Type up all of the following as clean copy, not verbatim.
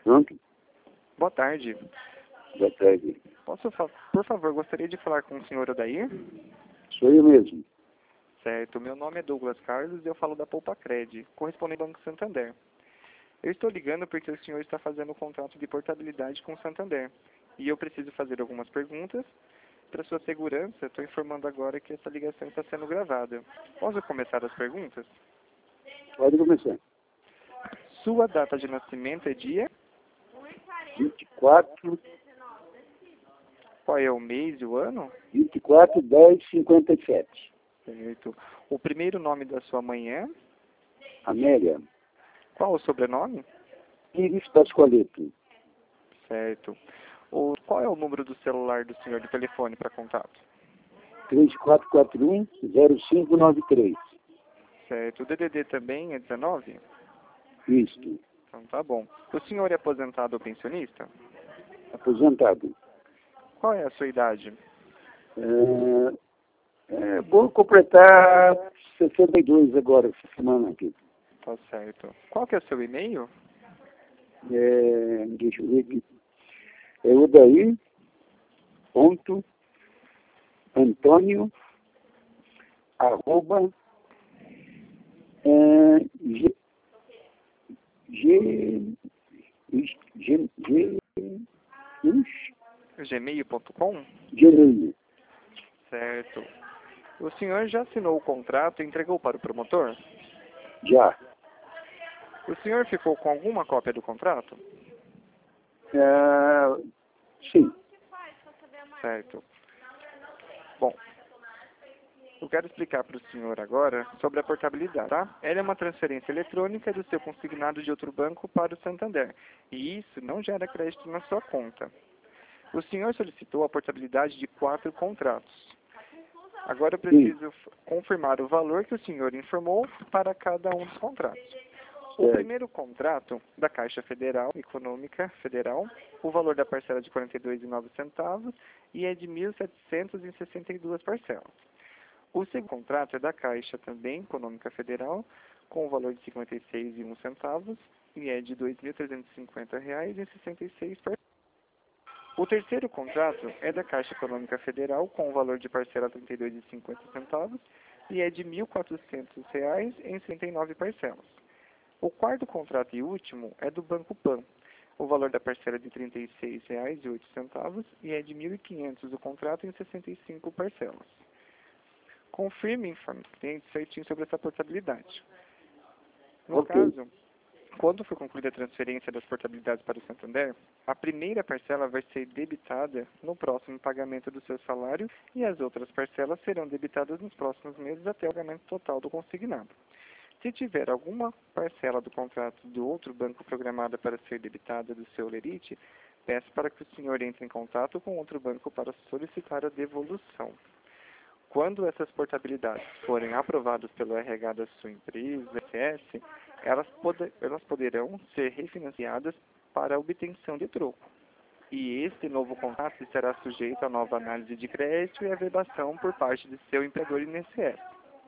Pronto? Boa tarde. Boa tarde. Por favor, gostaria de falar com o senhor Odair? Sou eu mesmo. Certo, meu nome é Douglas Carlos e eu falo da Poupa-Cred, correspondente ao Banco Santander. Eu estou ligando porque o senhor está fazendo um contrato de portabilidade com o Santander. E eu preciso fazer algumas perguntas. Para sua segurança, estou informando agora que essa ligação está sendo gravada. Posso começar as perguntas? Pode começar. Sua data de nascimento é dia? 24, Qual é o mês e o ano? 24, 10, 57. Certo. O primeiro nome da sua mãe é? Amélia. Qual o sobrenome? Iris Pascoaleto. Certo. Qual é o número do celular do senhor de telefone para contato? 3441-0593. Certo. O DDD também é 19? Isto. Então tá bom. O senhor é aposentado ou pensionista? Aposentado. Qual é a sua idade? Vou completar 62 agora, essa semana aqui. Tá certo. Qual que é o seu e-mail? Deixa eu ver aqui. É odair.antônio arroba gmail.com? Gmail. Certo. O senhor já assinou o contrato e entregou para o promotor? Já. O senhor ficou com alguma cópia do contrato? Sim. Certo. Bom, eu quero explicar para o senhor agora sobre a portabilidade, tá? Ela é uma transferência eletrônica do seu consignado de outro banco para o Santander, e isso não gera crédito na sua conta. O senhor solicitou a portabilidade de 4 contratos. Agora eu preciso confirmar o valor que o senhor informou para cada um dos contratos. O primeiro contrato da Caixa Federal, Econômica Federal, o valor da parcela de R$ 42,09 e é de 1.762 parcelas. O segundo contrato é da Caixa também, Econômica Federal, com o valor de R$ 56,01 e é de R$ 2.350,66 parcelas. O terceiro contrato é da Caixa Econômica Federal, com o valor de parcela R$ 32,50 e é de R$ 1.400 em 69 parcelas. O quarto contrato e último é do Banco Pan. O valor da parcela é de R$ 36,08 e é de R$ 1.500 o contrato em 65 parcelas. Confirme e informe o cliente certinho sobre essa portabilidade. No caso, quando for concluída a transferência das portabilidades para o Santander, a primeira parcela vai ser debitada no próximo pagamento do seu salário e as outras parcelas serão debitadas nos próximos meses até o pagamento total do consignado. Se tiver alguma parcela do contrato do outro banco programada para ser debitada do seu lerite, peço para que o senhor entre em contato com outro banco para solicitar a devolução. Quando essas portabilidades forem aprovadas pelo RH da sua empresa, SS, elas poderão ser refinanciadas para obtenção de troco. E este novo contrato será sujeito a nova análise de crédito e averbação por parte de seu empregador INSS.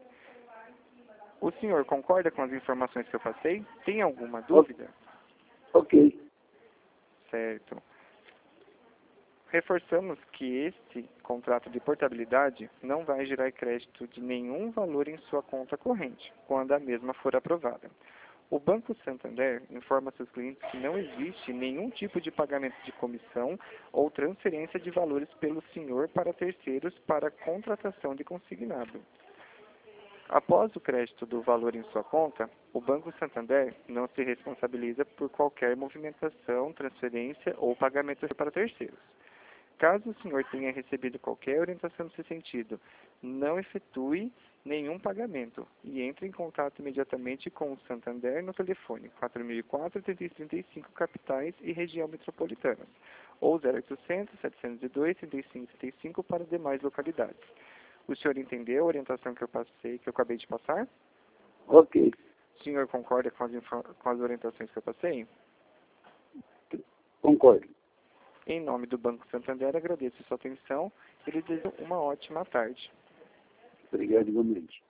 O senhor concorda com as informações que eu passei? Tem alguma dúvida? Ok. Certo. Reforçamos que este contrato de portabilidade não vai gerar crédito de nenhum valor em sua conta corrente, quando a mesma for aprovada. O Banco Santander informa seus clientes que não existe nenhum tipo de pagamento de comissão ou transferência de valores pelo senhor para terceiros para contratação de consignado. Após o crédito do valor em sua conta, o Banco Santander não se responsabiliza por qualquer movimentação, transferência ou pagamento para terceiros. Caso o senhor tenha recebido qualquer orientação nesse sentido, não efetue nenhum pagamento e entre em contato imediatamente com o Santander no telefone 4004-3335 capitais e região metropolitana ou 0800-702-3535 para demais localidades. O senhor entendeu a orientação que eu acabei de passar? Ok. O senhor concorda com as orientações que eu passei? Concordo. Em nome do Banco Santander, agradeço a sua atenção e lhe desejo uma ótima tarde. Obrigado igualmente.